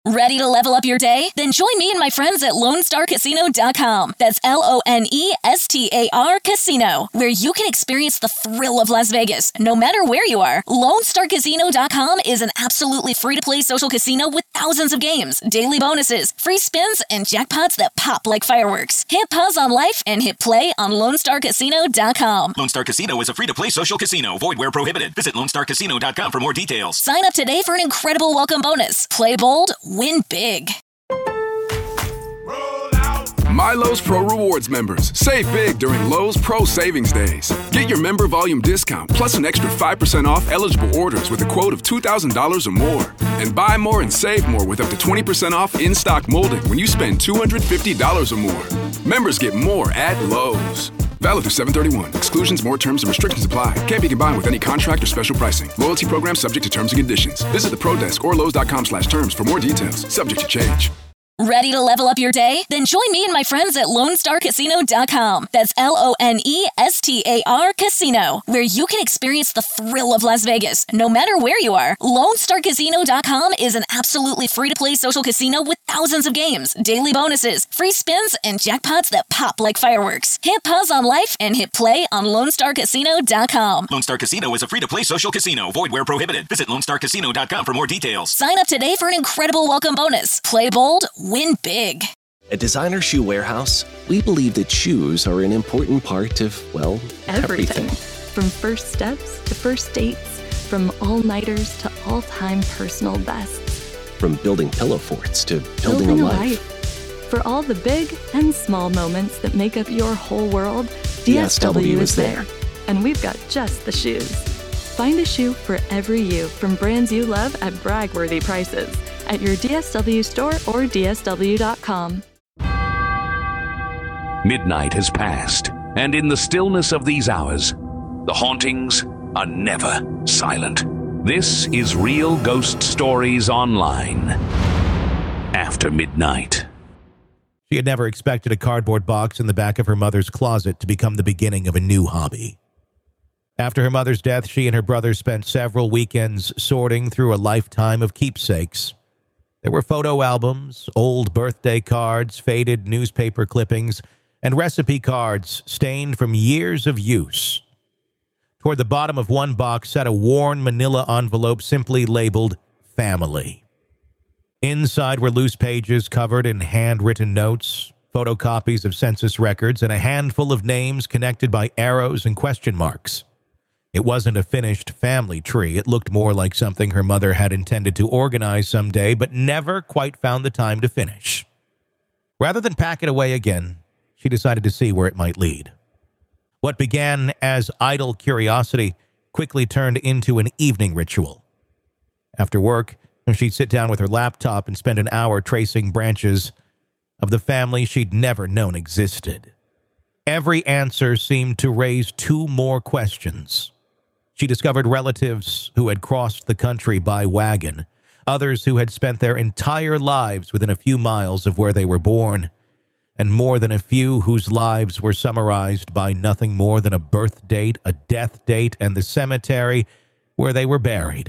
Ready to level up your day? Then join me and my friends at LoneStarCasino.com. That's LONESTAR Casino, where you can experience the thrill of Las Vegas, no matter where you are. LoneStarCasino.com is an absolutely free-to-play social casino with thousands of games, daily bonuses, free spins, and jackpots that pop like fireworks. Hit pause on life and hit play on LoneStarCasino.com. Lone Star Casino is a free-to-play social casino. Void where prohibited. Visit LoneStarCasino.com for more details. Sign up today for an incredible welcome bonus. Play bold, win big. MyLowe's Pro Rewards members. Save big during Lowe's Pro Savings Days. Get your member volume discount plus an extra 5% off eligible orders with a quote of $2,000 or more. And buy more and save more with up to 20% off in-stock molding when you spend $250 or more. Members get more at Lowe's. Valid through 7/31. Exclusions, more terms, and restrictions apply. Can't be combined with any contract or special pricing. Loyalty program subject to terms and conditions. Visit the Pro Desk or Lowes.com/terms for more details. Subject to change. Ready to level up your day? Then join me and my friends at LoneStarCasino.com. That's LONESTAR Casino, where you can experience the thrill of Las Vegas, no matter where you are. LoneStarCasino.com is an absolutely free-to-play social casino with thousands of games, daily bonuses, free spins, and jackpots that pop like fireworks. Hit pause on life and hit play on LoneStarCasino.com. Lone Star Casino is a free-to-play social casino. Void where prohibited. Visit LoneStarCasino.com for more details. Sign up today for an incredible welcome bonus. Play bold, win big. At Designer Shoe Warehouse, we believe that shoes are an important part of, well, everything. From first steps to first dates, from all-nighters to all-time personal bests. From building pillow forts to building a life. For all the big and small moments that make up your whole world, DSW is there. And we've got just the shoes. Find a shoe for every you from brands you love at brag-worthy prices at your DSW store or DSW.com. Midnight has passed, and in the stillness of these hours, the hauntings are never silent. This is Real Ghost Stories Online. After midnight. She had never expected a cardboard box in the back of her mother's closet to become the beginning of a new hobby. After her mother's death, she and her brother spent several weekends sorting through a lifetime of keepsakes. There were photo albums, old birthday cards, faded newspaper clippings, and recipe cards stained from years of use. Toward the bottom of one box sat a worn manila envelope simply labeled Family. Inside were loose pages covered in handwritten notes, photocopies of census records, and a handful of names connected by arrows and question marks. It wasn't a finished family tree. It looked more like something her mother had intended to organize someday, but never quite found the time to finish. Rather than pack it away again, she decided to see where it might lead. What began as idle curiosity quickly turned into an evening ritual. After work, she'd sit down with her laptop and spend an hour tracing branches of the family she'd never known existed. Every answer seemed to raise two more questions. She discovered relatives who had crossed the country by wagon, others who had spent their entire lives within a few miles of where they were born, and more than a few whose lives were summarized by nothing more than a birth date, a death date, and the cemetery where they were buried.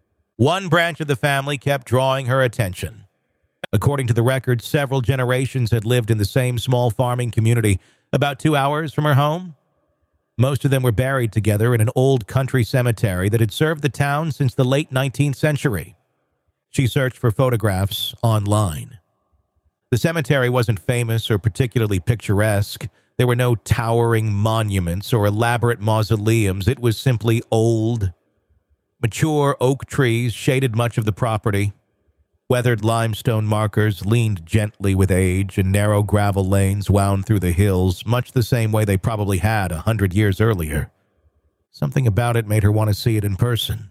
One branch of the family kept drawing her attention. According to the records, several generations had lived in the same small farming community about 2 hours from her home. Most of them were buried together in an old country cemetery that had served the town since the late 19th century. She searched for photographs online. The cemetery wasn't famous or particularly picturesque. There were no towering monuments or elaborate mausoleums. It was simply old. Mature oak trees shaded much of the property. Weathered limestone markers leaned gently with age, and narrow gravel lanes wound through the hills, much the same way they probably had 100 years earlier. Something about it made her want to see it in person.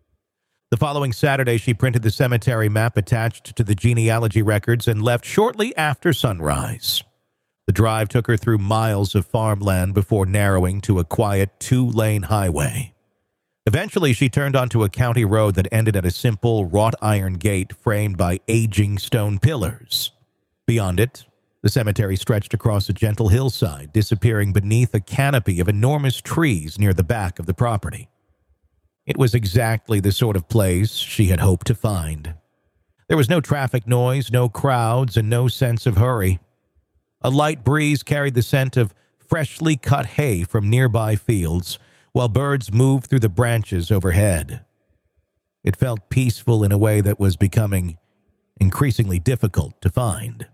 The following Saturday, she printed the cemetery map attached to the genealogy records and left shortly after sunrise. The drive took her through miles of farmland before narrowing to a quiet 2-lane highway. Eventually, she turned onto a county road that ended at a simple wrought iron gate framed by aging stone pillars. Beyond it, the cemetery stretched across a gentle hillside, disappearing beneath a canopy of enormous trees near the back of the property. It was exactly the sort of place she had hoped to find. There was no traffic noise, no crowds, and no sense of hurry. A light breeze carried the scent of freshly cut hay from nearby fields, while birds moved through the branches overhead. It felt peaceful in a way that was becoming increasingly difficult to find.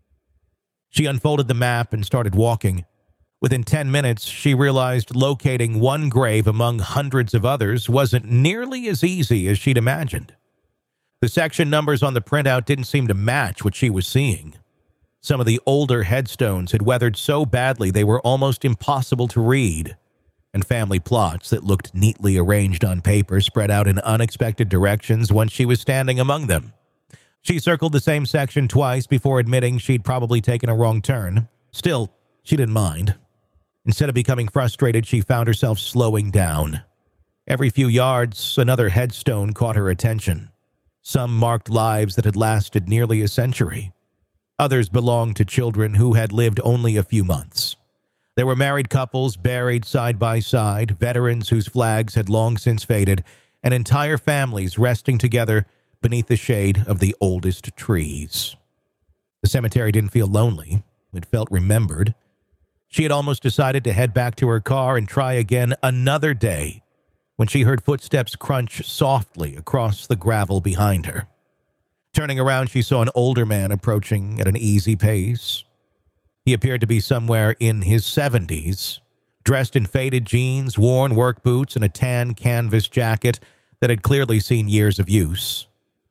She unfolded the map and started walking. Within 10 minutes, she realized locating one grave among hundreds of others wasn't nearly as easy as she'd imagined. The section numbers on the printout didn't seem to match what she was seeing. Some of the older headstones had weathered so badly they were almost impossible to read, and family plots that looked neatly arranged on paper spread out in unexpected directions once she was standing among them. She circled the same section twice before admitting she'd probably taken a wrong turn. Still, she didn't mind. Instead of becoming frustrated, she found herself slowing down. Every few yards, another headstone caught her attention. Some marked lives that had lasted nearly a century. Others belonged to children who had lived only a few months. There were married couples buried side by side, veterans whose flags had long since faded, and entire families resting together beneath the shade of the oldest trees. The cemetery didn't feel lonely. It felt remembered. She had almost decided to head back to her car and try again another day when she heard footsteps crunch softly across the gravel behind her. Turning around, she saw an older man approaching at an easy pace. He appeared to be somewhere in his 70s, dressed in faded jeans, worn work boots, and a tan canvas jacket that had clearly seen years of use.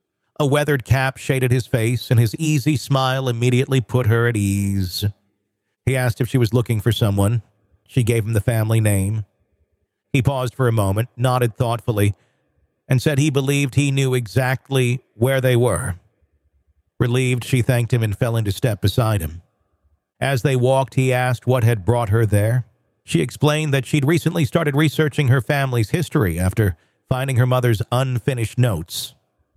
A weathered cap shaded his face, and his easy smile immediately put her at ease. He asked if she was looking for someone. She gave him the family name. He paused for a moment, nodded thoughtfully, and said he believed he knew exactly where they were. Relieved, she thanked him and fell into step beside him. As they walked, he asked what had brought her there. She explained that she'd recently started researching her family's history after finding her mother's unfinished notes.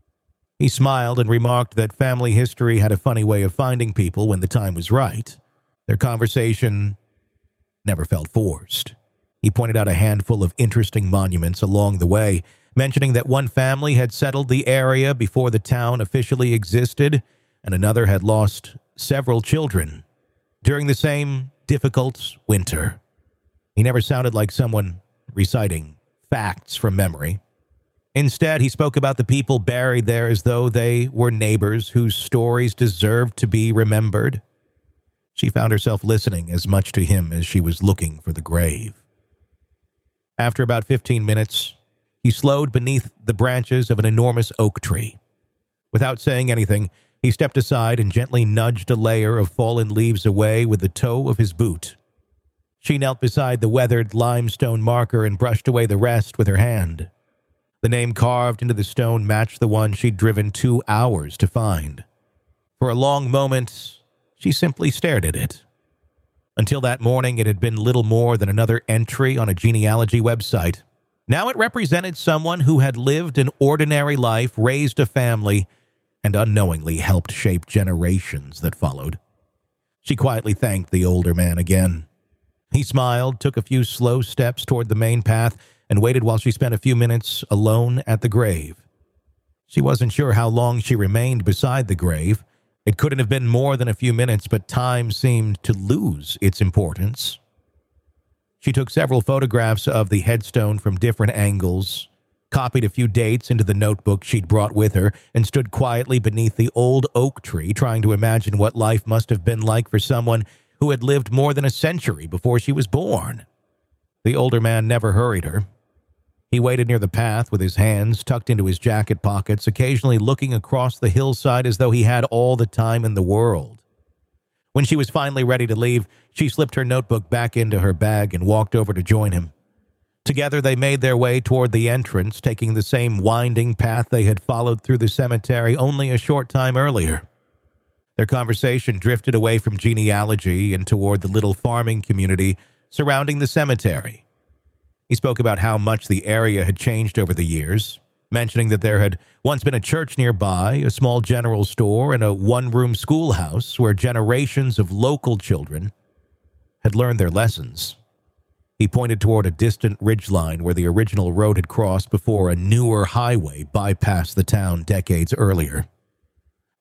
He smiled and remarked that family history had a funny way of finding people when the time was right. Their conversation never felt forced. He pointed out a handful of interesting monuments along the way, mentioning that one family had settled the area before the town officially existed, and another had lost several children during the same difficult winter. He never sounded like someone reciting facts from memory. Instead, he spoke about the people buried there as though they were neighbors whose stories deserved to be remembered. She found herself listening as much to him as she was looking for the grave. After about 15 minutes, he slowed beneath the branches of an enormous oak tree. Without saying anything, he stepped aside and gently nudged a layer of fallen leaves away with the toe of his boot. She knelt beside the weathered limestone marker and brushed away the rest with her hand. The name carved into the stone matched the one she'd driven 2 hours to find. For a long moment, she simply stared at it. Until that morning, it had been little more than another entry on a genealogy website. Now it represented someone who had lived an ordinary life, raised a family, and unknowingly helped shape generations that followed. She quietly thanked the older man again. He smiled, took a few slow steps toward the main path, and waited while she spent a few minutes alone at the grave. She wasn't sure how long she remained beside the grave. It couldn't have been more than a few minutes, but time seemed to lose its importance. She took several photographs of the headstone from different angles, copied a few dates into the notebook she'd brought with her, and stood quietly beneath the old oak tree, trying to imagine what life must have been like for someone who had lived more than a century before she was born. The older man never hurried her. He waited near the path with his hands tucked into his jacket pockets, occasionally looking across the hillside as though he had all the time in the world. When she was finally ready to leave, she slipped her notebook back into her bag and walked over to join him. Together, they made their way toward the entrance, taking the same winding path they had followed through the cemetery only a short time earlier. Their conversation drifted away from genealogy and toward the little farming community surrounding the cemetery. He spoke about how much the area had changed over the years, mentioning that there had once been a church nearby, a small general store, and a one-room schoolhouse where generations of local children had learned their lessons. He pointed toward a distant ridgeline where the original road had crossed before a newer highway bypassed the town decades earlier.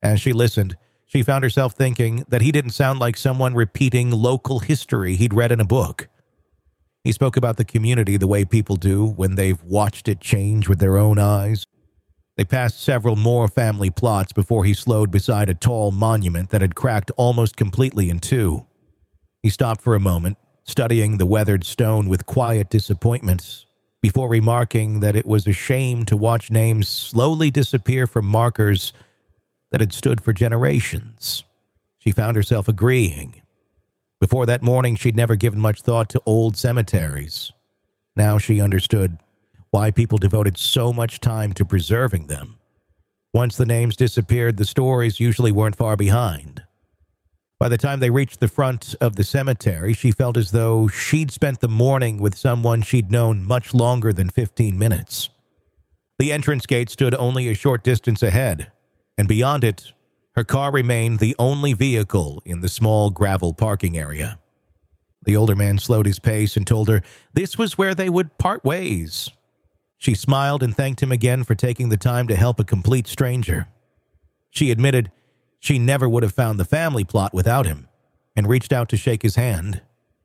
As she listened, she found herself thinking that he didn't sound like someone repeating local history he'd read in a book. He spoke about the community the way people do when they've watched it change with their own eyes. They passed several more family plots before he slowed beside a tall monument that had cracked almost completely in two. He stopped for a moment, studying the weathered stone with quiet disappointment, before remarking that it was a shame to watch names slowly disappear from markers that had stood for generations. She found herself agreeing. Before that morning, she'd never given much thought to old cemeteries. Now she understood why people devoted so much time to preserving them. Once the names disappeared, the stories usually weren't far behind. By the time they reached the front of the cemetery, she felt as though she'd spent the morning with someone she'd known much longer than 15 minutes. The entrance gate stood only a short distance ahead, and beyond it, her car remained the only vehicle in the small gravel parking area. The older man slowed his pace and told her this was where they would part ways. She smiled and thanked him again for taking the time to help a complete stranger. She admitted she never would have found the family plot without him, and reached out to shake his hand.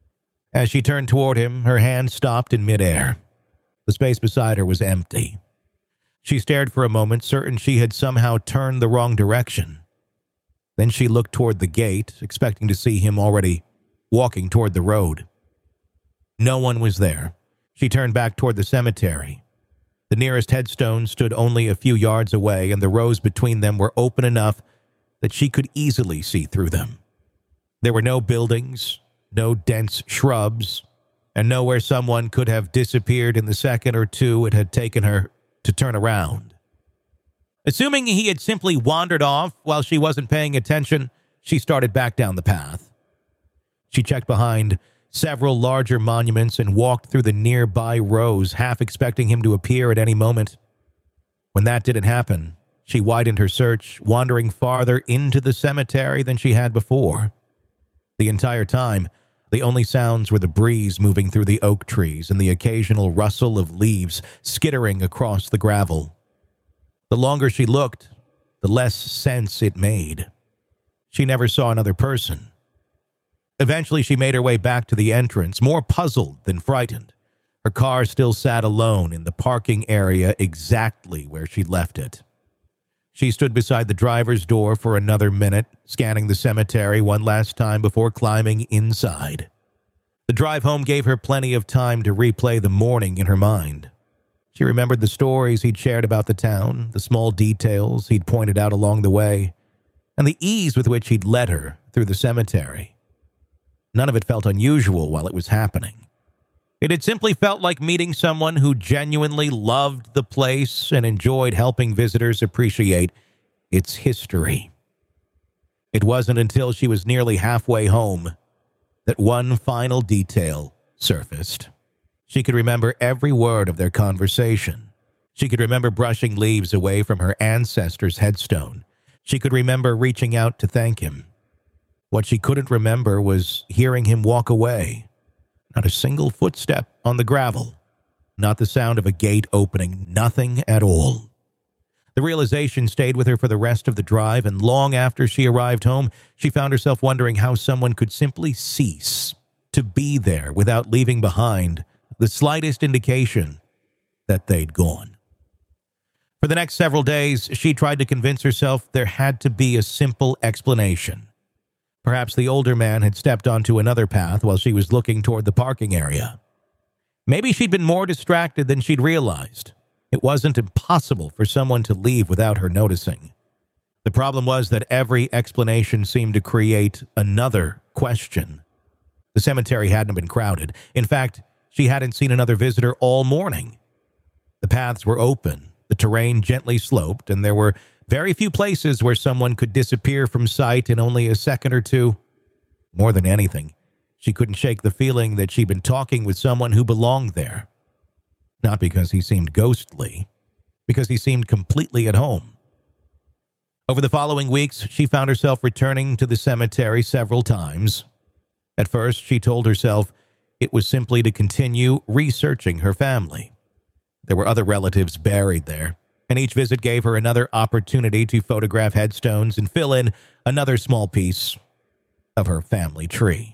As she turned toward him, her hand stopped in midair. The space beside her was empty. She stared for a moment, certain she had somehow turned the wrong direction. Then she looked toward the gate, expecting to see him already walking toward the road. No one was there. She turned back toward the cemetery. The nearest headstone stood only a few yards away, and the rows between them were open enough that she could easily see through them. There were no buildings, no dense shrubs, and nowhere someone could have disappeared in the second or two it had taken her to turn around. Assuming he had simply wandered off while she wasn't paying attention, she started back down the path. She checked behind several larger monuments and walked through the nearby rows, half expecting him to appear at any moment. When that didn't happen, she widened her search, wandering farther into the cemetery than she had before. The entire time, the only sounds were the breeze moving through the oak trees and the occasional rustle of leaves skittering across the gravel. The longer she looked, the less sense it made. She never saw another person. Eventually, she made her way back to the entrance, more puzzled than frightened. Her car still sat alone in the parking area exactly where she'd left it. She stood beside the driver's door for another minute, scanning the cemetery one last time before climbing inside. The drive home gave her plenty of time to replay the morning in her mind. She remembered the stories he'd shared about the town, the small details he'd pointed out along the way, and the ease with which he'd led her through the cemetery. None of it felt unusual while it was happening. It had simply felt like meeting someone who genuinely loved the place and enjoyed helping visitors appreciate its history. It wasn't until she was nearly halfway home that one final detail surfaced. She could remember every word of their conversation. She could remember brushing leaves away from her ancestor's headstone. She could remember reaching out to thank him. What she couldn't remember was hearing him walk away. Not a single footstep on the gravel. Not the sound of a gate opening. Nothing at all. The realization stayed with her for the rest of the drive, and long after she arrived home, she found herself wondering how someone could simply cease to be there without leaving behind the slightest indication that they'd gone. For the next several days, she tried to convince herself there had to be a simple explanation. Perhaps the older man had stepped onto another path while she was looking toward the parking area. Maybe she'd been more distracted than she'd realized. It wasn't impossible for someone to leave without her noticing. The problem was that every explanation seemed to create another question. The cemetery hadn't been crowded. In fact, she hadn't seen another visitor all morning. The paths were open, the terrain gently sloped, and there were very few places where someone could disappear from sight in only a second or two. More than anything, she couldn't shake the feeling that she'd been talking with someone who belonged there. Not because he seemed ghostly, because he seemed completely at home. Over the following weeks, she found herself returning to the cemetery several times. At first, she told herself it was simply to continue researching her family. There were other relatives buried there, and each visit gave her another opportunity to photograph headstones and fill in another small piece of her family tree.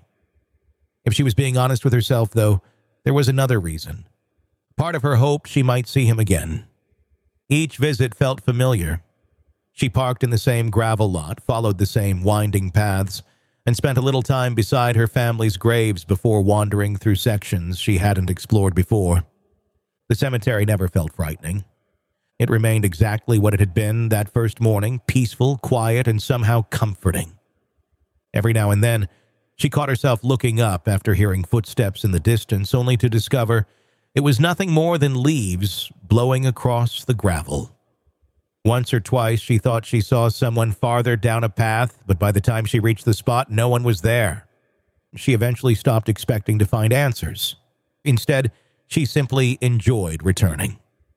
If she was being honest with herself, though, there was another reason. Part of her hoped she might see him again. Each visit felt familiar. She parked in the same gravel lot, followed the same winding paths, and spent a little time beside her family's graves before wandering through sections she hadn't explored before. The cemetery never felt frightening. It remained exactly what it had been that first morning, peaceful, quiet, and somehow comforting. Every now and then, she caught herself looking up after hearing footsteps in the distance, only to discover it was nothing more than leaves blowing across the gravel. Once or twice, she thought she saw someone farther down a path, but by the time she reached the spot, no one was there. She eventually stopped expecting to find answers. Instead, she simply enjoyed returning.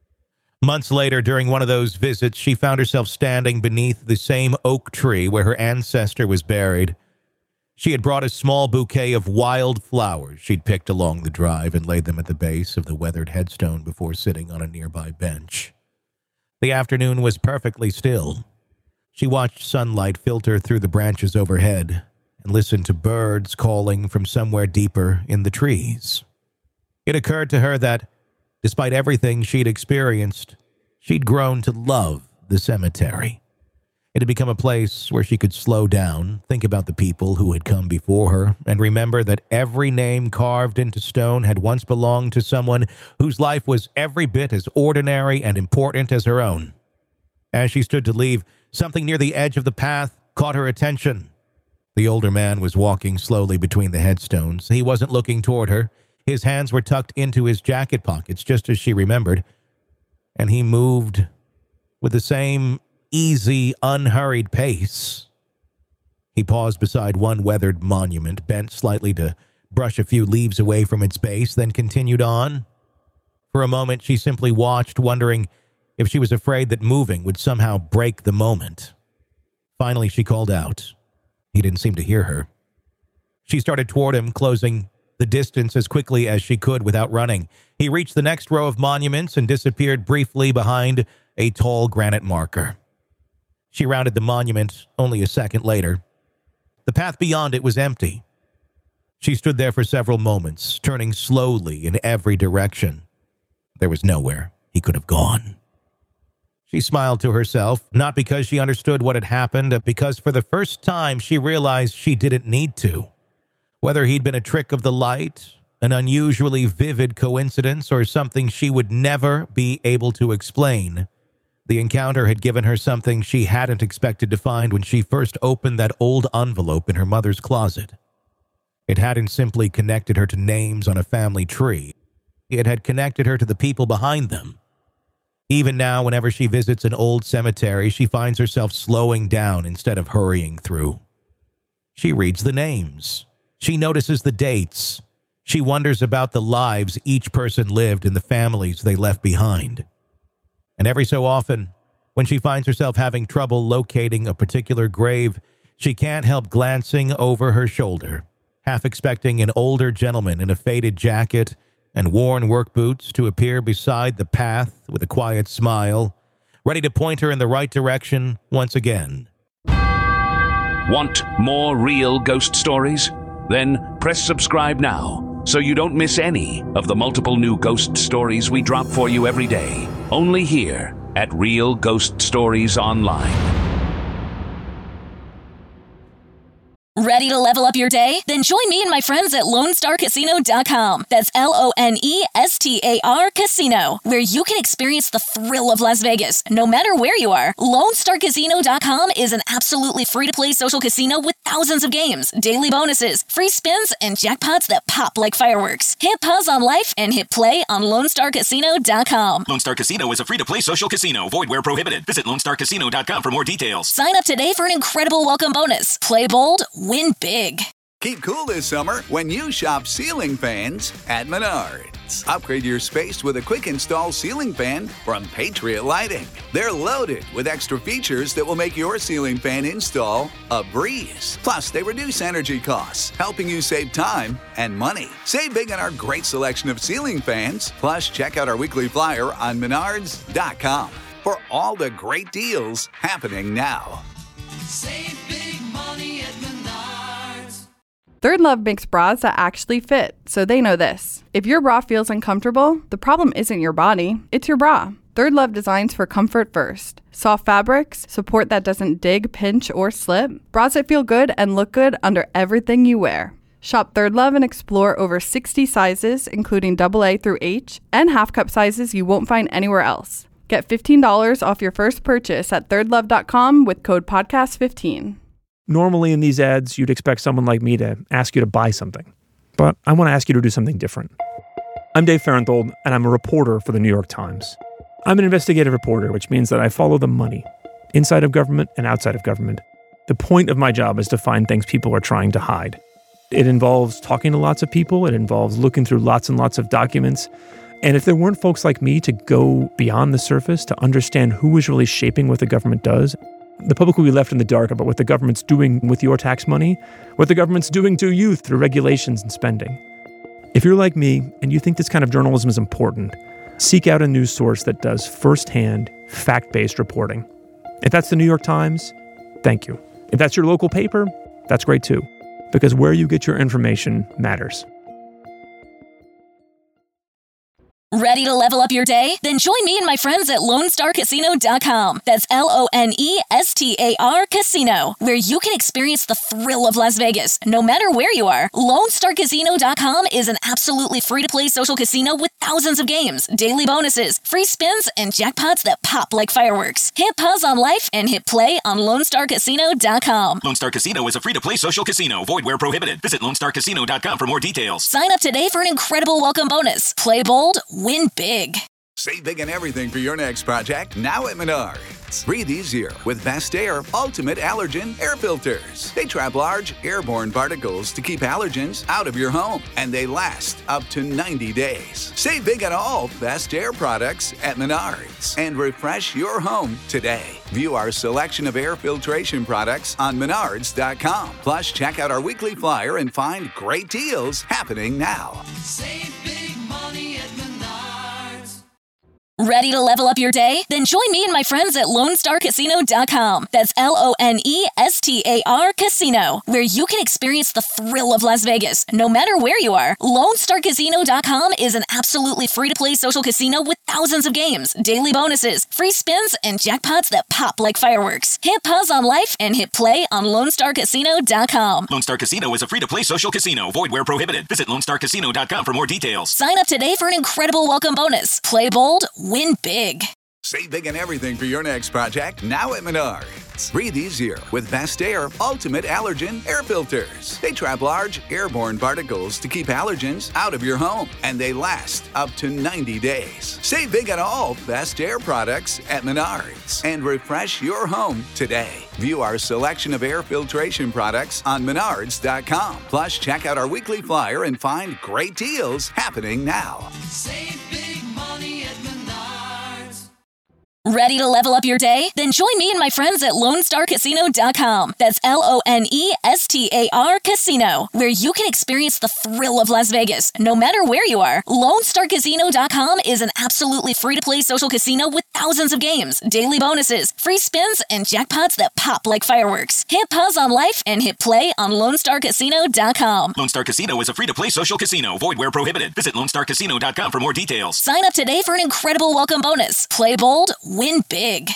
Months later, during one of those visits, she found herself standing beneath the same oak tree where her ancestor was buried. She had brought a small bouquet of wild flowers she'd picked along the drive and laid them at the base of the weathered headstone before sitting on a nearby bench. The afternoon was perfectly still. She watched sunlight filter through the branches overhead and listened to birds calling from somewhere deeper in the trees. It occurred to her that, despite everything she'd experienced, she'd grown to love the cemetery. It had become a place where she could slow down, think about the people who had come before her, and remember that every name carved into stone had once belonged to someone whose life was every bit as ordinary and important as her own. As she stood to leave, something near the edge of the path caught her attention. The older man was walking slowly between the headstones. He wasn't looking toward her. His hands were tucked into his jacket pockets, just as she remembered, and he moved with the same easy, unhurried pace. He paused beside one weathered monument, bent slightly to brush a few leaves away from its base, then continued on. For a moment, she simply watched, wondering if she was afraid that moving would somehow break the moment. Finally, she called out. He didn't seem to hear her. She started toward him, closing the distance as quickly as she could without running. He reached the next row of monuments and disappeared briefly behind a tall granite marker. She rounded the monument only a second later. The path beyond it was empty. She stood there for several moments, turning slowly in every direction. There was nowhere he could have gone. She smiled to herself, not because she understood what had happened, but because for the first time she realized she didn't need to. Whether he'd been a trick of the light, an unusually vivid coincidence, or something she would never be able to explain, the encounter had given her something she hadn't expected to find when she first opened that old envelope in her mother's closet. It hadn't simply connected her to names on a family tree. It had connected her to the people behind them. Even now, whenever she visits an old cemetery, she finds herself slowing down instead of hurrying through. She reads the names. She notices the dates. She wonders about the lives each person lived and the families they left behind. And every so often, when she finds herself having trouble locating a particular grave, she can't help glancing over her shoulder, half expecting an older gentleman in a faded jacket and worn work boots to appear beside the path with a quiet smile, ready to point her in the right direction once again. Want more real ghost stories? Then press subscribe now so you don't miss any of the multiple new ghost stories we drop for you every day. Only here at Real Ghost Stories Online. Ready to level up your day? Then join me and my friends at LoneStarCasino.com. That's LoneStar Casino, where you can experience the thrill of Las Vegas, no matter where you are. LoneStarCasino.com is an absolutely free-to-play social casino with thousands of games, daily bonuses, free spins, and jackpots that pop like fireworks. Hit pause on life and hit play on LoneStarCasino.com. Lone Star Casino is a free-to-play social casino. Void where prohibited. Visit LoneStarCasino.com for more details. Sign up today for an incredible welcome bonus. Play bold, win big. Keep cool this summer when you shop ceiling fans at Menards. Upgrade your space with a quick install ceiling fan from Patriot Lighting. They're loaded with extra features that will make your ceiling fan install a breeze. Plus, they reduce energy costs, helping you save time and money. Save big on our great selection of ceiling fans. Plus, check out our weekly flyer on Menards.com. for all the great deals happening now. Save big money at Menards. Third Love makes bras that actually fit, so they know this. If your bra feels uncomfortable, the problem isn't your body, it's your bra. Third Love designs for comfort first. Soft fabrics, support that doesn't dig, pinch, or slip. Bras that feel good and look good under everything you wear. Shop Third Love and explore over 60 sizes, including AA through H, and half-cup sizes you won't find anywhere else. Get $15 off your first purchase at thirdlove.com with code podcast15. Normally in these ads, you'd expect someone like me to ask you to buy something. But I want to ask you to do something different. I'm Dave Farenthold, and I'm a reporter for the New York Times. I'm an investigative reporter, which means that I follow the money, inside of government and outside of government. The point of my job is to find things people are trying to hide. It involves talking to lots of people. It involves looking through lots and lots of documents. And if there weren't folks like me to go beyond the surface to understand who is really shaping what the government does, the public will be left in the dark about what the government's doing with your tax money, what the government's doing to you through regulations and spending. If you're like me and you think this kind of journalism is important, seek out a news source that does firsthand, fact-based reporting. If that's the New York Times, thank you. If that's your local paper, that's great too, because where you get your information matters. Ready to level up your day? Then join me and my friends at LoneStarCasino.com. That's LoneStar Casino, where you can experience the thrill of Las Vegas, no matter where you are. LoneStarCasino.com is an absolutely free-to-play social casino with thousands of games, daily bonuses, free spins, and jackpots that pop like fireworks. Hit pause on life and hit play on LoneStarCasino.com. Lone Star Casino is a free-to-play social casino. Void where prohibited. Visit LoneStarCasino.com for more details. Sign up today for an incredible welcome bonus. Play bold, win big. Save big on everything for your next project now at Menards. Breathe easier with Best Air Ultimate Allergen Air Filters. They trap large airborne particles to keep allergens out of your home, and they last up to 90 days. Save big on all Best Air products at Menards and refresh your home today. View our selection of air filtration products on Menards.com. Plus, check out our weekly flyer and find great deals happening now. Save big money at Menards. Ready to level up your day? Then join me and my friends at LoneStarCasino.com. That's LoneStar Casino, where you can experience the thrill of Las Vegas, no matter where you are. LoneStarCasino.com is an absolutely free-to-play social casino with thousands of games, daily bonuses, free spins, and jackpots that pop like fireworks. Hit pause on life and hit play on LoneStarCasino.com. Lone Star Casino is a free-to-play social casino. Void where prohibited. Visit LoneStarCasino.com for more details. Sign up today for an incredible welcome bonus. Play bold, win big. Save big on everything for your next project now at Menards. Breathe easier with Best Air Ultimate Allergen Air Filters. They trap large airborne particles to keep allergens out of your home, and they last up to 90 days. Save big on all Best Air products at Menards and refresh your home today. View our selection of air filtration products on Menards.com. Plus, check out our weekly flyer and find great deals happening now. Save big money at Menards. Ready to level up your day? Then join me and my friends at LoneStarCasino.com. That's LoneStar Casino, where you can experience the thrill of Las Vegas, no matter where you are. LoneStarCasino.com is an absolutely free-to-play social casino with thousands of games, daily bonuses, free spins, and jackpots that pop like fireworks. Hit pause on life and hit play on LoneStarCasino.com. Lone Star Casino is a free-to-play social casino. Void where prohibited. Visit LoneStarCasino.com for more details. Sign up today for an incredible welcome bonus. Play bold, win big.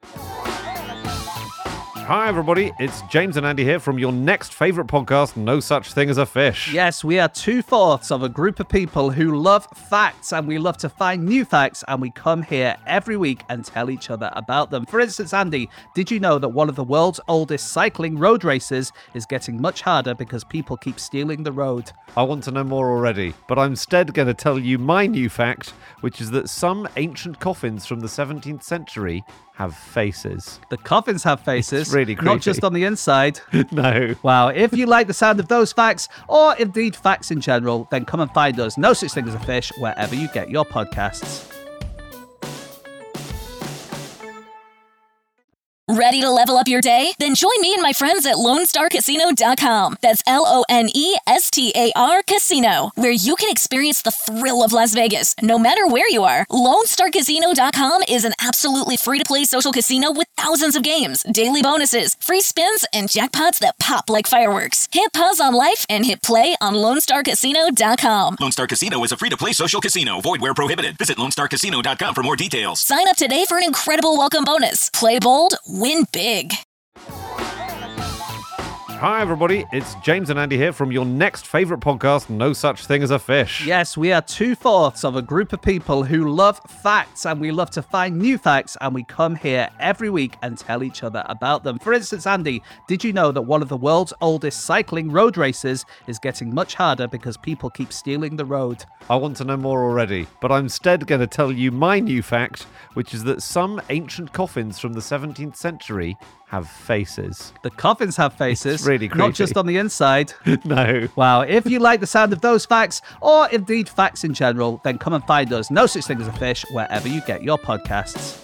Hi everybody, it's James and Andy here from your next favourite podcast, No Such Thing as a Fish. Yes, we are 2/4 of a group of people who love facts, and we love to find new facts, and we come here every week and tell each other about them. For instance, Andy, did you know that one of the world's oldest cycling road races is getting much harder because people keep stealing the road? I want to know more already, but I'm instead going to tell you my new fact, which is that some ancient coffins from the 17th century have faces. The coffins have faces. It's really creepy. Not just on the inside. No. Wow. If you like the sound of those facts, or indeed facts in general, then come and find us, No Such Thing as a Fish, wherever you get your podcasts. Ready to level up your day? Then join me and my friends at LoneStarCasino.com. That's LoneStar Casino, where you can experience the thrill of Las Vegas, no matter where you are. LoneStarCasino.com is an absolutely free-to-play social casino with thousands of games, daily bonuses, free spins, and jackpots that pop like fireworks. Hit pause on life and hit play on LoneStarCasino.com. Lone Star Casino is a free-to-play social casino. Void where prohibited. Visit LoneStarCasino.com for more details. Sign up today for an incredible welcome bonus. Play bold, win big. Hi, everybody. It's James and Andy here from your next favourite podcast, No Such Thing as a Fish. Yes, we are 2/4 of a group of people who love facts, and we love to find new facts, and we come here every week and tell each other about them. For instance, Andy, did you know that one of the world's oldest cycling road races is getting much harder because people keep stealing the road? I want to know more already, but I'm instead going to tell you my new fact, which is that some ancient coffins from the 17th century have faces. The coffins have faces. It's really creepy. Not just on the inside. No. Wow. If you like the sound of those facts, or indeed facts in general, then come and find us, No Such Thing as a Fish, wherever you get your podcasts.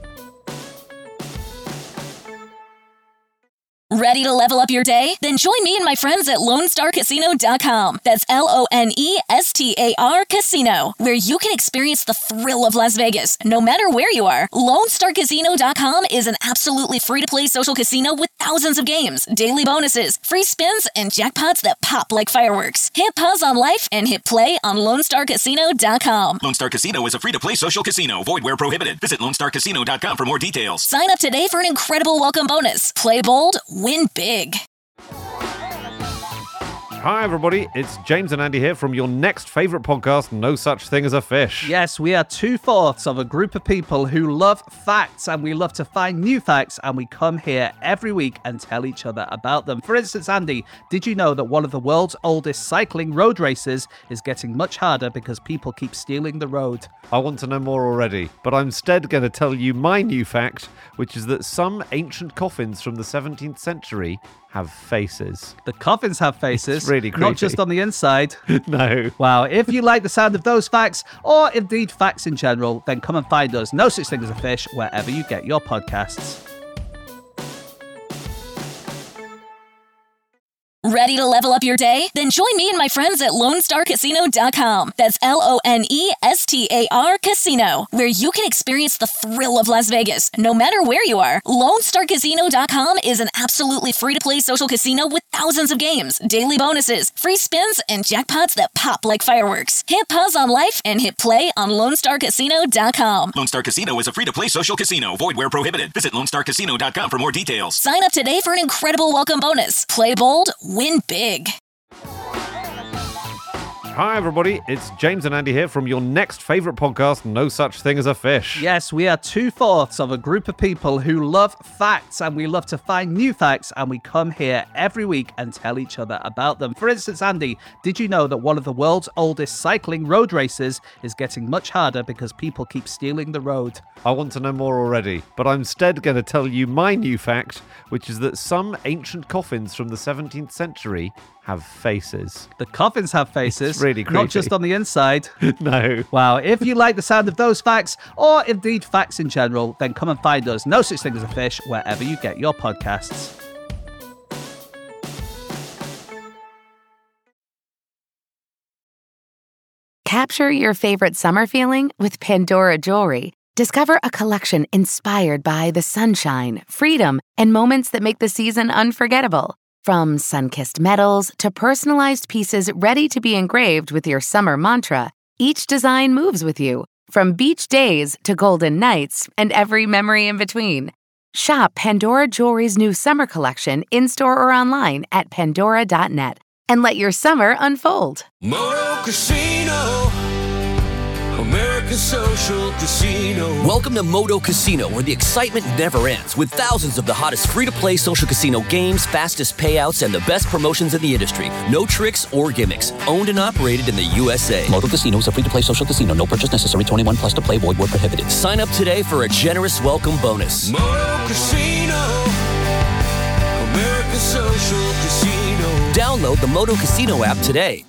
Ready to level up your day? Then join me and my friends at LoneStarCasino.com. That's LoneStar Casino, where you can experience the thrill of Las Vegas, no matter where you are. LoneStarCasino.com is an absolutely free-to-play social casino with thousands of games, daily bonuses, free spins, and jackpots that pop like fireworks. Hit pause on life and hit play on LoneStarCasino.com. Lone Star Casino is a free-to-play social casino. Void where prohibited. Visit LoneStarCasino.com for more details. Sign up today for an incredible welcome bonus. Play bold, win big. Hi, everybody. It's James and Andy here from your next favourite podcast, No Such Thing as a Fish. Yes, we are 2/4 of a group of people who love facts, and we love to find new facts, and we come here every week and tell each other about them. For instance, Andy, did you know that one of the world's oldest cycling road races is getting much harder because people keep stealing the road? I want to know more already, but I'm instead going to tell you my new fact, which is that some ancient coffins from the 17th century have faces. The coffins have faces. It's really creepy. Not just on the inside. No. Wow. If you like the sound of those facts, or indeed facts in general, then come and find us, No Such Thing as a Fish, wherever you get your podcasts. Ready to level up your day? Then join me and my friends at LoneStarCasino.com. That's LoneStar Casino, where you can experience the thrill of Las Vegas, no matter where you are. LoneStarCasino.com is an absolutely free-to-play social casino with thousands of games, daily bonuses, free spins, and jackpots that pop like fireworks. Hit pause on life and hit play on LoneStarCasino.com. Lone Star Casino is a free-to-play social casino. Void where prohibited. Visit LoneStarCasino.com for more details. Sign up today for an incredible welcome bonus. Play bold, win big. Hi, everybody. It's James and Andy here from your next favourite podcast, No Such Thing as a Fish. Yes, we are 2/4 of a group of people who love facts, and we love to find new facts, and we come here every week and tell each other about them. For instance, Andy, did you know that one of the world's oldest cycling road races is getting much harder because people keep stealing the road? I want to know more already, but I'm instead going to tell you my new fact, which is that some ancient coffins from the 17th century have faces. The coffins have faces. It's really creepy. Not just on the inside. No. Wow. If you like the sound of those facts, or indeed facts in general, then come and find us, No Such Thing as a Fish, wherever you get your podcasts. Capture your favorite summer feeling with Pandora Jewelry. Discover a collection inspired by the sunshine, freedom, and moments that make the season unforgettable. From sun-kissed metals to personalized pieces ready to be engraved with your summer mantra, each design moves with you, from beach days to golden nights and every memory in between. Shop Pandora Jewelry's new summer collection in-store or online at pandora.net and let your summer unfold. Moto Casino, American Social Casino. Welcome to Moto Casino, where the excitement never ends, with thousands of the hottest free-to-play social casino games, fastest payouts, and the best promotions in the industry. No tricks or gimmicks. Owned and operated in the USA. Moto Casino is a free-to-play social casino. No purchase necessary. 21 plus to play. Void where prohibited. Sign up today for a generous welcome bonus. Moto Casino, American Social Casino. Download the Moto Casino app today.